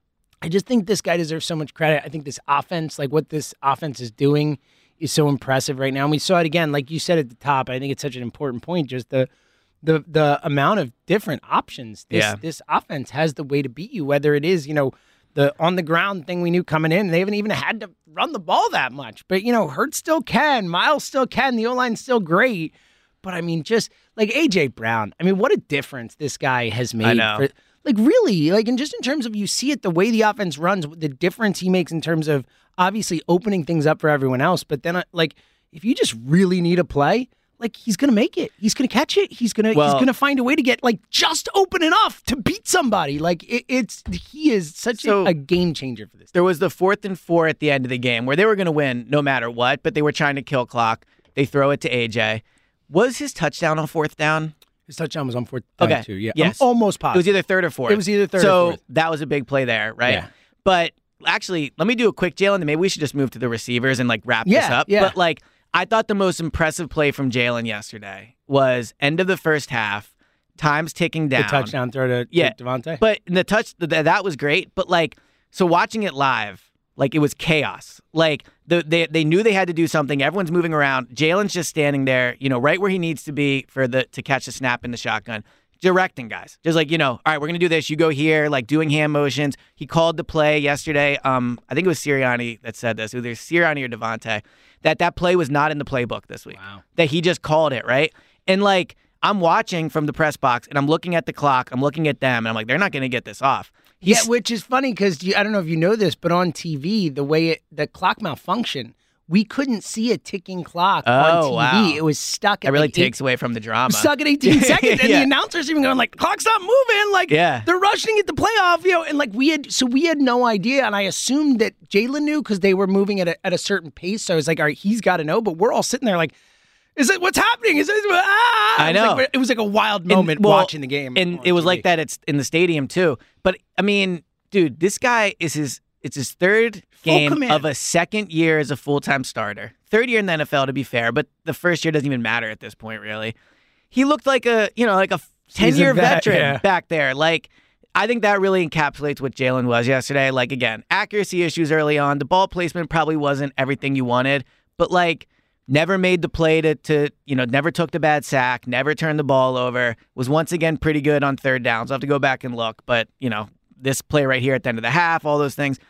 I just think this guy deserves so much credit. I think this offense, like what this offense is doing, is so impressive right now. And we saw it again, like you said at the top. I think it's such an important point. Just the the the amount of different options this Yeah. this offense has the way to beat you. Whether it is you know the on the ground thing we knew coming in, they haven't even had to run the ball that much. But you know, Hurts still can, Miles still can, the O line's still great. But I mean, just like A J Brown, I mean, what a difference this guy has made. I know. For, like really, like and just in terms of you see it the way the offense runs, the difference he makes in terms of obviously opening things up for everyone else. But then, uh, like, if you just really need a play, like he's gonna make it. He's gonna catch it. He's gonna Well- he's gonna find a way to get like just open enough to beat somebody. Like it, it's he is such So- a, a game changer for this. There was the fourth and four at the end of the game where they were going to win no matter what, but they were trying to kill clock. They throw it to A J. Was his touchdown on fourth down? His touchdown was on fourth down Okay. too. Yeah, Yes. I'm almost It positive. was either third or fourth. It was either third or so fourth. that was a big play there, right? Yeah. But actually, let me do a quick Jalen, and maybe we should just move to the receivers and like wrap this Yeah, up. yeah. But like, I thought the most impressive play from Jalen yesterday was end of the first half, time's ticking the down. touchdown throw to, to Yeah. Devontae. But the touch th- that was great. But like, so watching it live, like it was chaos. Like the, they they knew they had to do something. Everyone's moving around. Jalen's just standing there, you know, right where he needs to be for the to catch the snap in the shotgun, directing guys. Just like you know, all right, we're gonna do this. You go here, like doing hand motions. He called the play yesterday. Um, I think it was Sirianni that said this. Either Sirianni or Devontae, that that play was not in the playbook this week. Wow. That he just called it right, and like. I'm watching from the press box, and I'm looking at the clock. I'm looking at them, and I'm like, they're not going to get this off. Yeah, He's, which is funny because I don't know if you know this, but on T V, the way it, the clock malfunctioned, we couldn't see a ticking clock Oh, on T V. wow. It was stuck at that really like takes eight, away from the drama. stuck at eighteen seconds, and Yeah. the announcers even going like, "The clock's not moving." Like, Yeah. they're rushing it to playoff, you know, and like we had, so we had no idea, and I assumed that Jalen knew because they were moving at a, at a certain pace. So I was like, "All right, he's got to know," but we're all sitting there like. Is it what's happening? Is it? Ah! I It was know. like- it was like a wild moment And, well, watching the game, and on it was T V. like that. It's in the stadium too. But I mean, dude, this guy is his. It's his third game command. of a second year as a full time starter. Third year in the N F L, to be fair, but the first year doesn't even matter at this point, really. He looked like a you know like a ten year Seasoned vet, veteran yeah. back there. Like I think that really encapsulates what Jalen was yesterday. Like again, accuracy issues early on. The ball placement probably wasn't everything you wanted, but like. Never made the play to, to, you know, never took the bad sack, never turned the ball over, was once again pretty good on third downs. I'll have to go back and look, but, you know, this play right here at the end of the half, all those things.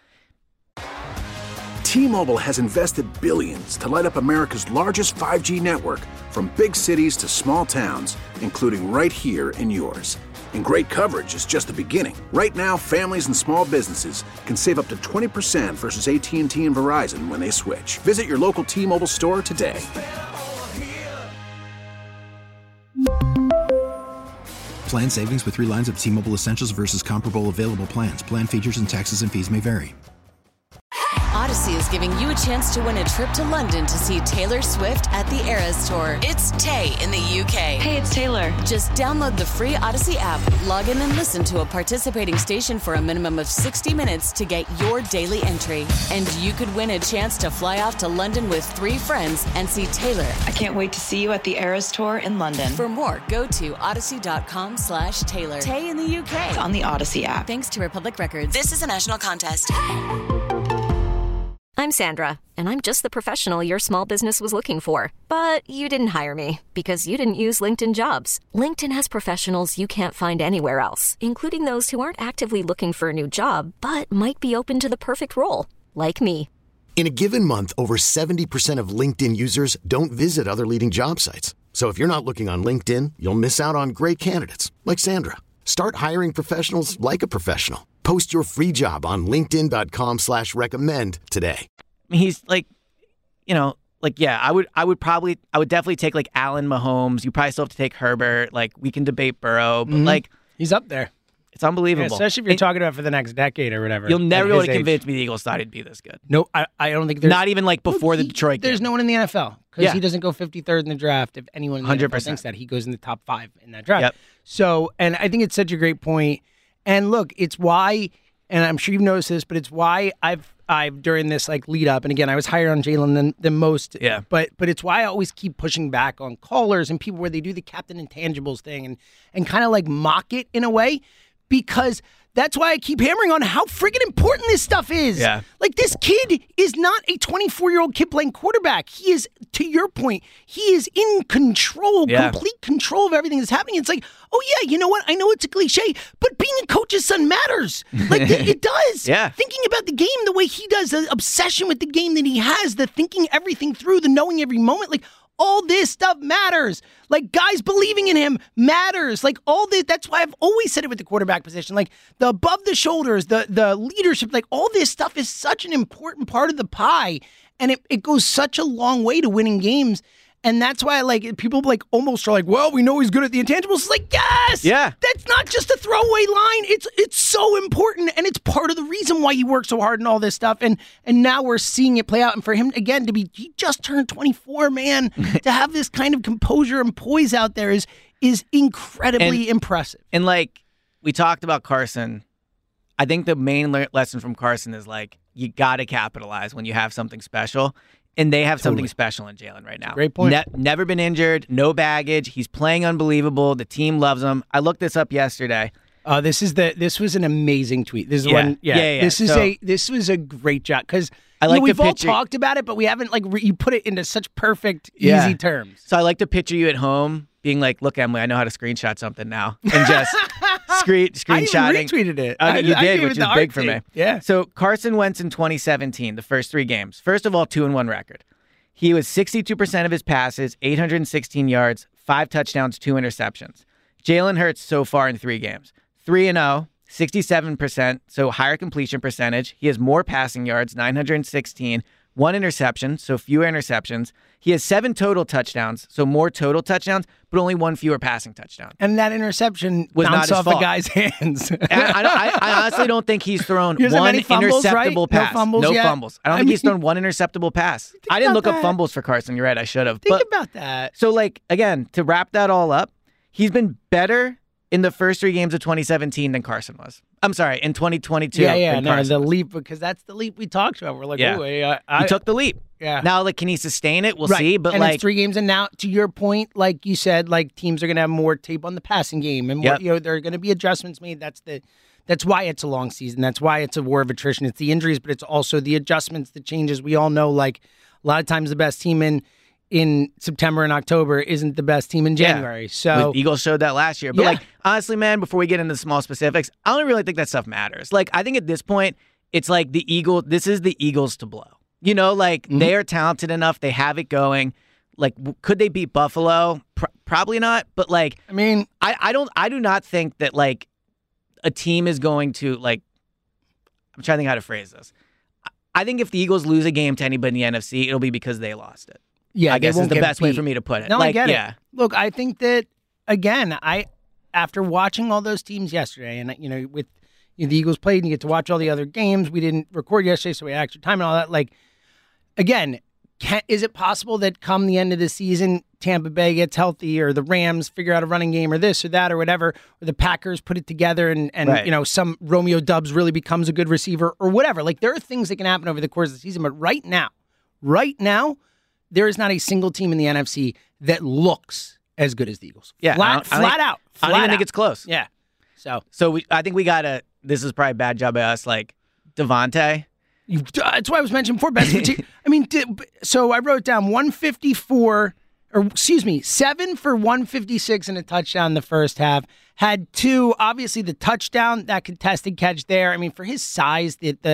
T-Mobile has invested billions to light up America's largest five G network, from big cities to small towns, including right here in yours. And great coverage is just the beginning. Right now, families and small businesses can save up to twenty percent versus A T and T and Verizon when they switch. Visit your local T-Mobile store today. Plan savings with three lines of T-Mobile Essentials versus comparable available plans. Plan features and taxes and fees may vary. Odyssey is giving you a chance to win a trip to London to see Taylor Swift at the Eras Tour. It's Tay in the U K. Hey, it's Taylor. Just download the free Odyssey app, log in and listen to a participating station for a minimum of sixty minutes to get your daily entry. And you could win a chance to fly off to London with three friends and see Taylor. I can't wait to see you at the Eras Tour in London. For more, go to odyssey.com slash Taylor. Tay in the U K. on the Odyssey app. Thanks to Republic Records. This is a national contest. I'm Sandra, and I'm just the professional your small business was looking for. But you didn't hire me because you didn't use LinkedIn Jobs. LinkedIn has professionals you can't find anywhere else, including those who aren't actively looking for a new job, but might be open to the perfect role, like me. In a given month, over seventy percent of LinkedIn users don't visit other leading job sites. So if you're not looking on LinkedIn, you'll miss out on great candidates like Sandra. Start hiring professionals like a professional. Post your free job on linkedin.com slash recommend today. He's like, you know, like, yeah, I would I would probably, I would definitely take like Allen Mahomes. You probably still have to take Herbert. Like, we can debate Burrow, but mm-hmm. like. He's up there. It's unbelievable. Yeah, especially if you're and, talking about for the next decade or whatever. You'll never be able to convince me the Eagles thought he'd be this good. No, I, I don't think there's... Not even like before look, the he, Detroit game. There's no one in the N F L. Because yeah. he doesn't go fifty-third in the draft. If anyone in the one hundred percent N F L thinks that, he goes in the top five in that draft. Yep. So, and I think it's such a great point. And look, it's why, and I'm sure you've noticed this, but it's why I've, I've during this like lead up, and again, I was higher on Jalen than, than most. Yeah. But but it's why I always keep pushing back on callers and people where they do the Captain Intangibles thing and, and kind of like mock it in a way, because that's why I keep hammering on how freaking important this stuff is. Yeah. Like, this kid is not a twenty-four-year-old kid playing quarterback. He is, to your point, he is in control, yeah. complete control of everything that's happening. It's like, oh, yeah, you know what? I know it's a cliche, but being a coach's son matters. Like, th- it does. Yeah. Thinking about the game the way he does, the obsession with the game that he has, the thinking everything through, the knowing every moment, like, all this stuff matters. Like, guys believing in him matters. Like, all this, that's why I've always said it with the quarterback position. Like, the above the shoulders, the the leadership, like, all this stuff is such an important part of the pie. And it, it goes such a long way to winning games. And that's why, like, people like almost are like, well, we know he's good at the intangibles. It's like, yes! Yeah. That's not just a throwaway line. It's it's so important, and it's part of the reason why he worked so hard and all this stuff. And and now we're seeing it play out. And for him, again, to be, he just turned twenty-four, man. To have this kind of composure and poise out there is, is incredibly and, impressive. And, like, we talked about Carson. I think the main le- lesson from Carson is, like, you got to capitalize when you have something special. And they have totally. something special in Jalen right now. Great point. Ne- never been injured, no baggage. He's playing unbelievable. The team loves him. I looked this up yesterday. Uh, this is the this was an amazing tweet. This is yeah. one. Yeah, yeah, yeah. This is so, a this was a great job because I like you know, we've to all picture, talked about it, but we haven't like re- you put it into such perfect, yeah. easy terms. So I like to picture you at home being like, "Look, Emily, I know how to screenshot something now," and just screen screenshotting. I even retweeted it. Uh, you I, did, I which is big for me. Yeah. So Carson Wentz in twenty seventeen, the first three games. First of all, two and one record. He was sixty-two percent of his passes, eight hundred sixteen yards, five touchdowns, two interceptions. Jalen Hurts so far in three games, three and oh, sixty-seven percent, so higher completion percentage. He has more passing yards, nine hundred sixteen, one interception, so fewer interceptions. He has seven total touchdowns, so more total touchdowns, but only one fewer passing touchdown. And that interception was bounced not off fault. the guy's hands. I, I, I honestly don't think he's thrown he one fumbles, interceptable right? pass. No fumbles no yet? fumbles. I don't I think mean, he's thrown one interceptable pass. I didn't look that. up fumbles for Carson. You're right. I should have. Think but, about that. So, like, again, to wrap that all up, he's been better in the first three games of twenty seventeen than Carson was. I'm sorry, in twenty twenty-two. Yeah, yeah, than no, Carson the was. leap, because that's the leap we talked about. We're like, Yeah. oh, I, I, He took the leap. Yeah. Now, like, can he sustain it? We'll right. see. But and like it's three games, and now to your point, like you said, like teams are going to have more tape on the passing game, and more, Yep. you know there are going to be adjustments made. That's the, that's why it's a long season. That's why it's a war of attrition. It's the injuries, but it's also the adjustments, the changes. We all know, like a lot of times, the best team in in September and October isn't the best team in January. Yeah. So the Eagles showed that last year. But Yeah. like honestly, man, before we get into the small specifics, I don't really think that stuff matters. Like I think at this point, it's like the Eagle. This is the Eagles to blow. You know, like Mm-hmm. they are talented enough. They have it going. Like, w- could they beat Buffalo? Pro- probably not. But like, I mean, I, I don't. I do not think that like a team is going to like. I'm trying to think how to phrase this. I- I think if the Eagles lose a game to anybody in the N F C, it'll be because they lost it. yeah, I they guess is won't the get best way beat. for me to put it. No, like, I get yeah. it. Look, I think that again, I after watching all those teams yesterday, and you know, with you know, the Eagles played, and you get to watch all the other games. We didn't record yesterday, so we had extra time and all that. Like, again, can, is it possible that come the end of the season, Tampa Bay gets healthy, or the Rams figure out a running game, or this or that, or whatever, or the Packers put it together, and and Right. you know, some Romeo Doubs really becomes a good receiver, or whatever. Like, there are things that can happen over the course of the season, but right now, right now, there is not a single team in the N F C that looks as good as the Eagles. Yeah, I flat, don't- I flat think- out. I don't flat even think out. it's close. Yeah. So So we, I think we gotta. This is probably a bad job by us. Like Devontae. you, that's why I was mentioning before. Best team. I mean, di- so I wrote down one fifty-four, or excuse me, seven for one fifty-six and a touchdown in the first half. Had two, obviously the touchdown, that contested catch there. I mean, for his size, the, the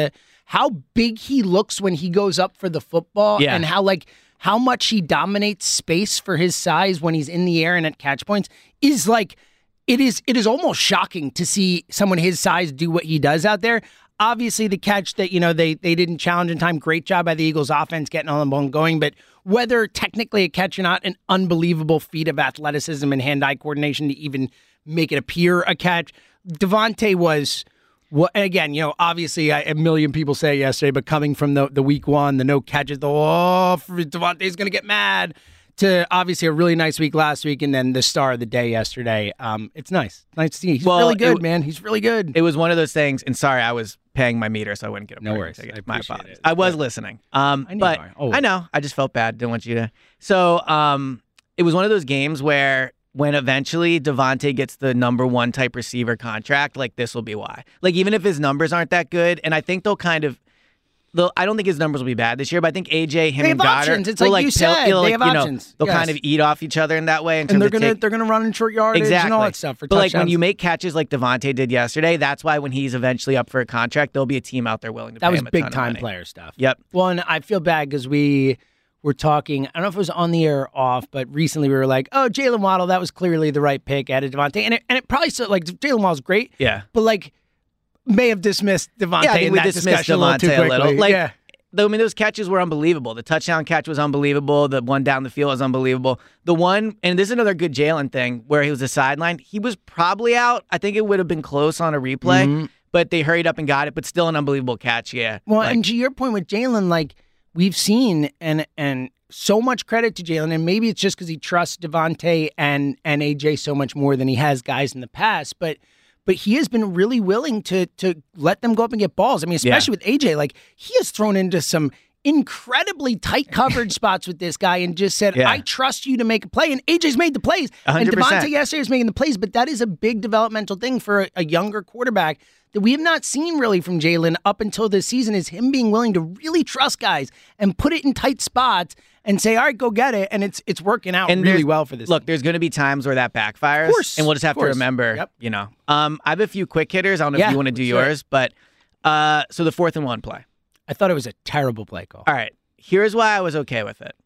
how big he looks when he goes up for the football Yeah. and how like how much he dominates space for his size when he's in the air and at catch points is like it is it is almost shocking to see someone his size do what he does out there. Obviously, the catch that, you know, they they didn't challenge in time, great job by the Eagles offense getting on the ball and going, but whether technically a catch or not, an unbelievable feat of athleticism and hand-eye coordination to even make it appear a catch. Devontae was, well, again, you know, obviously I, a million people say it yesterday, but coming from the, the week one, the no catches, the, oh, Devontae's going to get mad, to obviously a really nice week last week, and then the star of the day yesterday. Um, it's nice. Nice to see. He's Well, really good, it- man. He's really good. It was one of those things, and sorry, I was paying my meter, so I wouldn't get a No parking worries. ticket. I My appreciate apologies. it. I was listening. Um, I knew but you are. Always. I know. I just felt bad. Didn't want you to. So um, it was one of those games where when eventually Devontae gets the number one type receiver contract, like this will be why. Like even if his numbers aren't that good, and I think they'll kind of. They'll, I don't think his numbers will be bad this year, but I think A J, him They and have Goddard, options. It's will, like you pill- said. you'll, They like, have you know, options. They'll Yes. kind of eat off each other in that way. In terms And they're of gonna take- they're gonna run in short yardage exactly. and all that stuff for but touchdowns. like when you make catches like Devontae did yesterday, that's why when he's eventually up for a contract, there'll be a team out there willing to that pay was him a big ton of time money. player stuff. Yep. Well, and I feel bad because we were talking. I don't know if it was on the air or off, but recently we were like, "Oh, Jalen Waddle, that was clearly the right pick." Added Devontae, and it and it probably so like Jalen Waddle's great. Yeah. but like may have dismissed Devontae. Yeah, I think in we that dismissed discussion a little too Devontae a quickly. little. Like, yeah. Though, I mean, those catches were unbelievable. The touchdown catch was unbelievable. The one down the field was unbelievable. The one, and this is another good Jalen thing, where he was a sideline. He was probably out. I think it would have been close on a replay, Mm-hmm. but they hurried up and got it. But still an unbelievable catch, yeah. Well, Like, and to your point with Jalen, like we've seen, and and so much credit to Jalen, and maybe it's just because he trusts Devontae and and A J so much more than he has guys in the past, but but he has been really willing to to let them go up and get balls. I mean, especially with A J, like he has thrown into some incredibly tight coverage spots with this guy and just said, Yeah. I trust you to make a play. And A J's made the plays. one hundred And percent. Devontae yesterday is making the plays, but that is a big developmental thing for a, a younger quarterback that we have not seen really from Jalen up until this season, is him being willing to really trust guys and put it in tight spots and say, all right, go get it. And it's it's working out and really there's- well for this Look, team. there's going to be times where that backfires. Of course, And we'll just have of to course. remember, Yep. you know. Um, I have a few quick hitters. I don't know Yeah, if you want to do sure. yours, but uh, so the fourth and one play. I thought it was a terrible play call. All right. Here's why I was okay with it.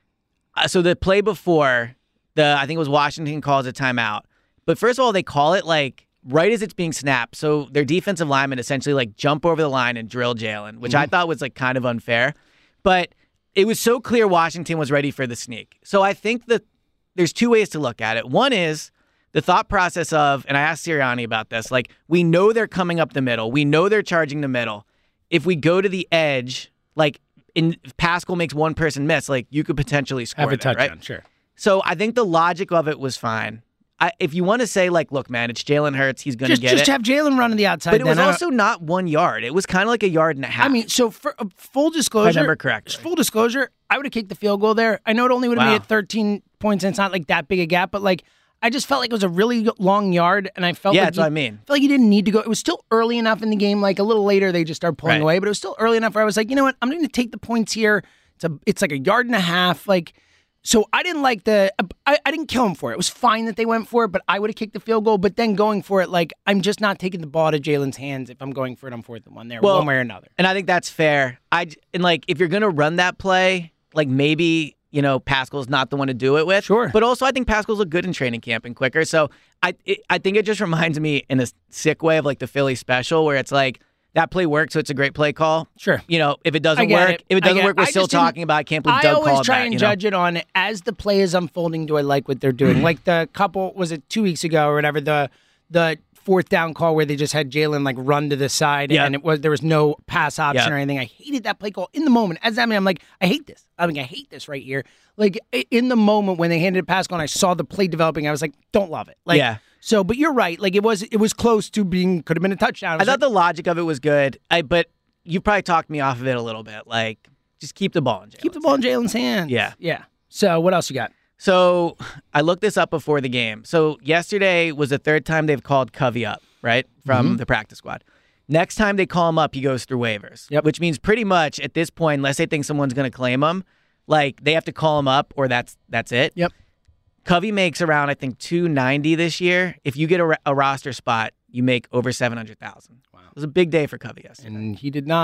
Uh, so the play before, the I think it was Washington calls a timeout. But first of all, they call it like right as it's being snapped. So their defensive linemen essentially like jump over the line and drill Jalen, which I thought was like kind of unfair. But it was so clear Washington was ready for the sneak. So I think that there's two ways to look at it. One is the thought process of, and I asked Sirianni about this, like we know they're coming up the middle. We know they're charging the middle. If we go to the edge, like in if Pascal makes one person miss, like you could potentially score Have a there, touchdown, right? sure. So I think the logic of it was fine. I, if you want to say like, look, man, it's Jalen Hurts, he's going to Just, get just it. have Jalen run to the outside. But it was then. I don't- also not one yard. It was kind of like a yard and a half. I mean, so for uh, full disclosure, If I remember correctly. full disclosure, I would have kicked the field goal there. I know it only would have Wow. made it thirteen points, and it's not like that big a gap, but like I just felt like it was a really long yard, and I felt Yeah, like that's you, what I mean. felt like you didn't need to go. It was still early enough in the game. Like a little later, they just started pulling Right. away, but it was still early enough where I was like, you know what, I'm going to take the points here. It's a, it's like a yard and a half, like. So I didn't like the, I, I didn't kill him for it. It was fine that they went for it, but I would have kicked the field goal. But then going for it, like, I'm just not taking the ball out of Jalen's hands if I'm going for it on fourth and one there, Well, one way or another. And I think that's fair. I j- and like if you're gonna run that play, like maybe you know Pascal's not the one to do it with. Sure. But also I think Pascal's look good in training camp and quicker. So I it, I think it just reminds me in a sick way of like the Philly special where it's like that play worked, so it's a great play call. Sure. You know, if it I doesn't get work, it. if it I doesn't get work, it. we're I still just didn't- talking about. I can't believe I Doug always called try that. and you know? judge it on as the play is unfolding. Do I like what they're doing? like the couple was it two weeks ago or whatever the the fourth down call where they just had Jalen like run to the side Yeah. and it was there was no pass option Yeah. or anything. I hated that play call in the moment. As I mean, I'm like I hate this. I mean I hate this right here. Like i- in the moment when they handed it Pascal and I saw the play developing, I was like, don't love it. Like Yeah. So, but you're right. Like it was it was close to being could have been a touchdown. I was thought like, the logic of it was good. I but you probably talked me off of it a little bit. Like just keep the ball in jail. keep the ball in Jalen's hands. Yeah. Yeah. So what else you got? So I looked this up before the game. So yesterday was the third time they've called Covey up, right, from Mm-hmm. the practice squad. Next time they call him up, he goes through waivers, Yep. which means pretty much at this point, unless they think someone's going to claim him, like they have to call him up or that's that's it. Yep. Covey makes around, I think, two ninety this year. If you get a, a roster spot, you make over seven hundred thousand. Wow. It was a big day for Covey yesterday. And he did not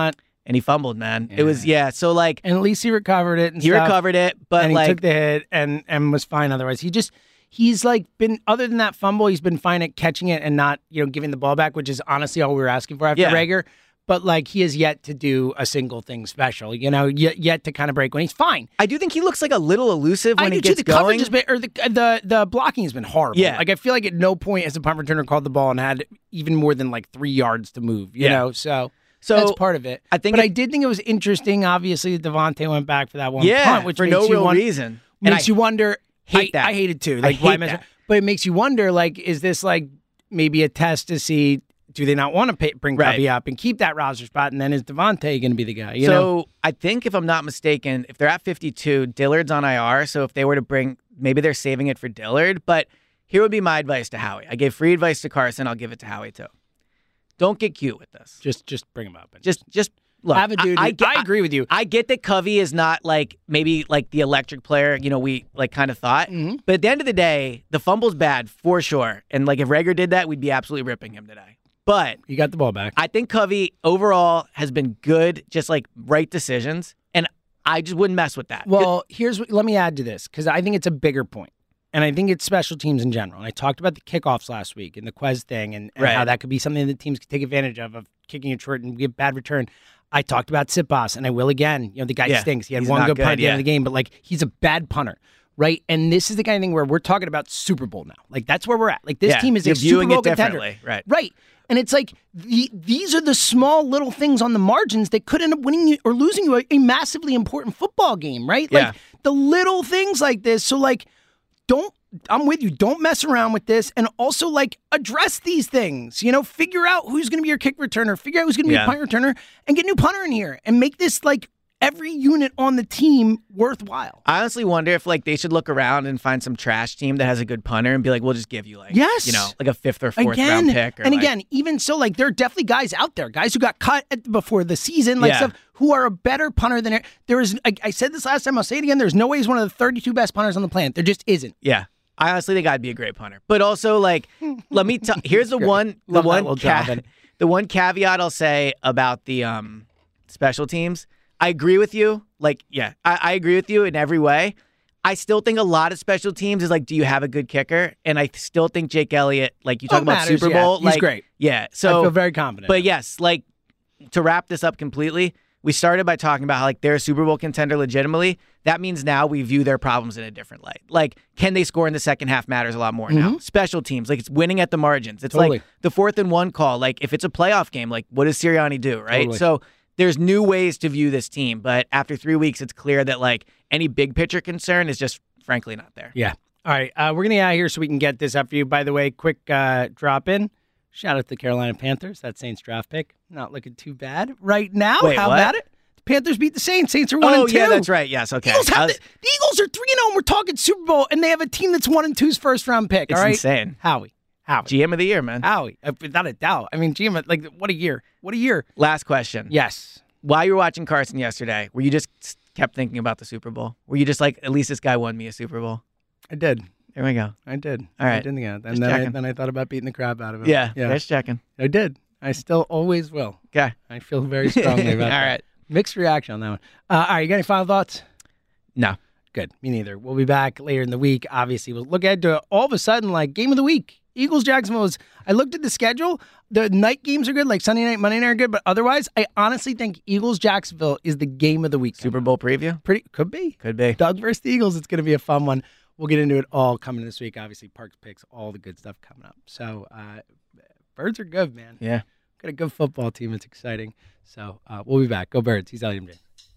And he fumbled, man. Yeah. It was, yeah, so like... And at least he recovered it and He stuff, recovered it, but and he like... took the hit and, and was fine otherwise. He just... He's like been, other than that fumble, he's been fine at catching it and not, you know, giving the ball back, which is honestly all we were asking for after Yeah. Reagor. But like he has yet to do a single thing special, you know, yet, yet to kind of break when he's fine. I do think he looks like a little elusive when I he do gets too. The going. coverage has been, or the, the the blocking has been horrible. Yeah. Like I feel like at no point has a punt returner called the ball and had even more than like three yards to move, you Yeah. know, so. So that's part of it. I think but it, I did think it was interesting, obviously, that Devontae went back for that one yeah, punt, which for makes no you real wonder, reason. Makes And I you wonder. hate I, that. I hate it too. I Like, hate why that. But it makes you wonder, like, is this like maybe a test to see, do they not want to pay, bring Right. Covey up and keep that roster spot? And then is Devontae going to be the guy? You so know? I think, if I'm not mistaken, if they're at fifty-two, Dillard's on I R. So if they were to bring, maybe they're saving it for Dillard. But here would be my advice to Howie. I gave free advice to Carson. I'll give it to Howie too. Don't get cute with this. Just, just bring him up. And Just, just look. have a dude. I, I, I, get, I agree with you. I get that Covey is not like maybe like the electric player, you know, we like kind of thought. Mm-hmm. But at the end of the day, the fumble's bad for sure. And like if Reagor did that, we'd be absolutely ripping him today. But You got the ball back. I think Covey overall has been good, just like right decisions. And I just wouldn't mess with that. Well, here's what, let me add to this because I think it's a bigger point. And I think it's special teams in general. And I talked about the kickoffs last week and the Quez thing and, and Right. how that could be something that teams could take advantage of, of kicking it short and give bad return. I talked about Sipos, and I will again. You know, the guy Yeah, stinks. He had he's one not good punt good, at the end yeah. of the game, but like he's a bad punter, right? And this is the kind of thing where we're talking about Super Bowl now. Like that's where we're at. Like this Yeah, team is you're a Super viewing Bowl it contender. differently, right. Right. And it's like the, these are the small little things on the margins that could end up winning you or losing you a, a massively important football game, right? Yeah. Like the little things like this. So like, don't, I'm with you. Don't mess around with this. And also like address these things, you know, figure out who's going to be your kick returner, figure out who's going to be Yeah. your punt returner and get a new punter in here and make this like every unit on the team worthwhile. I honestly wonder if like they should look around and find some trash team that has a good punter and be like, we'll just give you like, Yes. you know, like a fifth or fourth Again, round pick. Or and like- again, even so, like there are definitely guys out there, guys who got cut at, before the season, like Yeah. stuff, who are a better punter than there is. I, I said this last time, I'll say it again. There's no way he's one of the thirty-two best punters on the planet. There just isn't. yeah. I honestly think I'd be a great punter. But also, like, let me tell. Here's the Great. one, the Love that one, little ca- job, and- the one caveat I'll say about the um special teams. I agree with you. Like, yeah, I, I agree with you in every way. I still think a lot of special teams is like, do you have a good kicker? And I still think Jake Elliott, like you talk Oh, about matters, Super yeah. Bowl, He's like, great. Yeah, so I feel very confident. But yes, like to wrap this up completely, we started by talking about how like they're a Super Bowl contender legitimately. That means now we view their problems in a different light. Like, can they score in the second half matters a lot more now. Special teams, like it's winning at the margins. It's Totally. like the fourth and one call. Like if it's a playoff game, like what does Sirianni do, right? Totally. So there's new ways to view this team. But after three weeks, it's clear that like any big picture concern is just frankly not there. Yeah. All right. Uh, we're going to get out of here so we can get this up for you. By the way, quick uh, drop in. Shout out to the Carolina Panthers. That Saints draft pick. Not looking too bad right now. Wait, How what? about it? The Panthers beat the Saints. Saints are one Oh and two. yeah, that's right. Yes, okay. Eagles I have was- the, the Eagles are three and zero, and we're talking Super Bowl, and they have a team that's one and two's first round pick. It's all right, insane. Howie, Howie, G M of the year, man. Howie, uh, without a doubt. I mean, G M, like what a year, what a year. Last question. Yes. While you were watching Carson yesterday, were you just kept thinking about the Super Bowl? Were you just like, at least this guy won me a Super Bowl? I did. There we go. I did. All right. I did. Yeah. And Just then I, checking. then I thought about beating the crap out of him. Yeah, Yeah. just checking. I did. I still always will. Okay. I feel very strongly about All that. right. Mixed reaction on that one. Uh, all right. You got any final thoughts? No. Good. Me neither. We'll be back later in the week. Obviously, we'll look ahead to all of a sudden, like, game of the week. Eagles, Jacksonville is, I looked at the schedule. The night games are good, like Sunday night, Monday night are good, but otherwise, I honestly think Eagles, Jacksonville is the game of the week. Super Bowl preview? Pretty, could be. Could be. Doug versus the Eagles. It's going to be a fun one. We'll get into it all coming this week. Obviously, Parks picks, all the good stuff coming up. So, uh, Birds are good, man. Yeah. Got a good football team. It's exciting. So, uh, we'll be back. Go Birds. He's Elliot M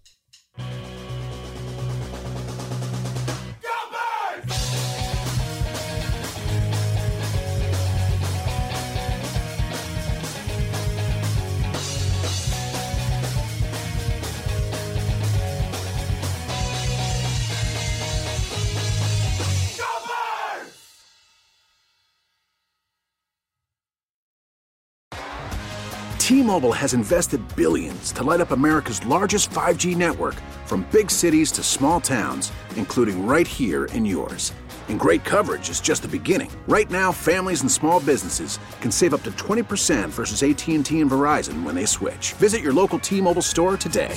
J. T-Mobile has invested billions to light up America's largest five G network, from big cities to small towns, including right here in yours. And great coverage is just the beginning. Right now, families and small businesses can save up to twenty percent versus A T and T and Verizon when they switch. Visit your local T-Mobile store today.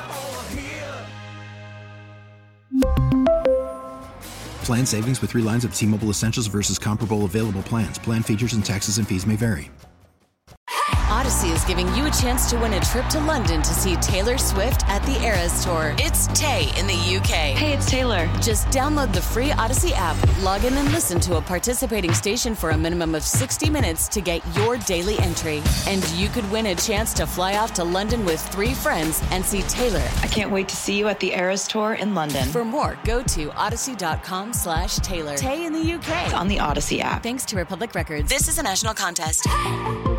Plan savings with three lines of T-Mobile Essentials versus comparable available plans. Plan features and taxes and fees may vary. Odyssey is giving you a chance to win a trip to London to see Taylor Swift at the Eras Tour. It's Tay in the U K. Hey, it's Taylor. Just download the free Odyssey app, log in and listen to a participating station for a minimum of sixty minutes to get your daily entry. And you could win a chance to fly off to London with three friends and see Taylor. I can't wait to see you at the Eras Tour in London. For more, go to odyssey.com slash Taylor. Tay in the U K. It's on the Odyssey app. Thanks to Republic Records. This is a national contest.